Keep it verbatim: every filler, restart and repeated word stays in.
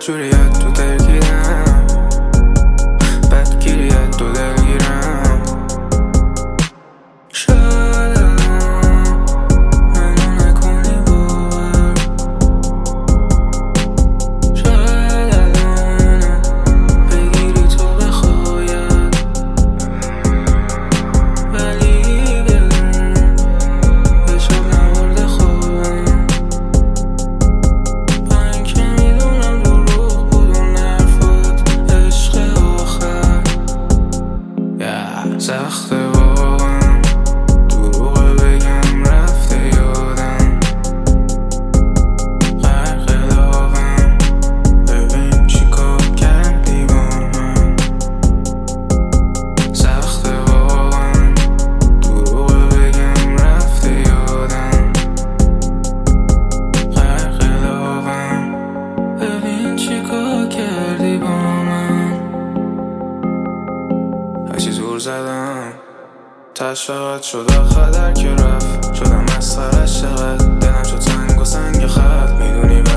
جوریت تو دلگیرم، بدگیریت تو دلگیرم. شاید الان منو نکنی باور، شاید الان بگیری تو بخواید، ولی بدون به شب نورده خوابم. با اینکه میدونم دروغ بود اون حرفات، عشق آخر yeah. سخته واقعا دروغ بگم رفته یادم، غرق لاغم ببین چی کار کردی با من. سخته واقعا دروغ بگم رفته یادم، غرق لاغم ببین چی کار کردی با من. هرچی زور زدم تش فقط شد آخر در که رفت، شدم مسخرش چقدر دلم شد سنگ و سنگ خط. میدونی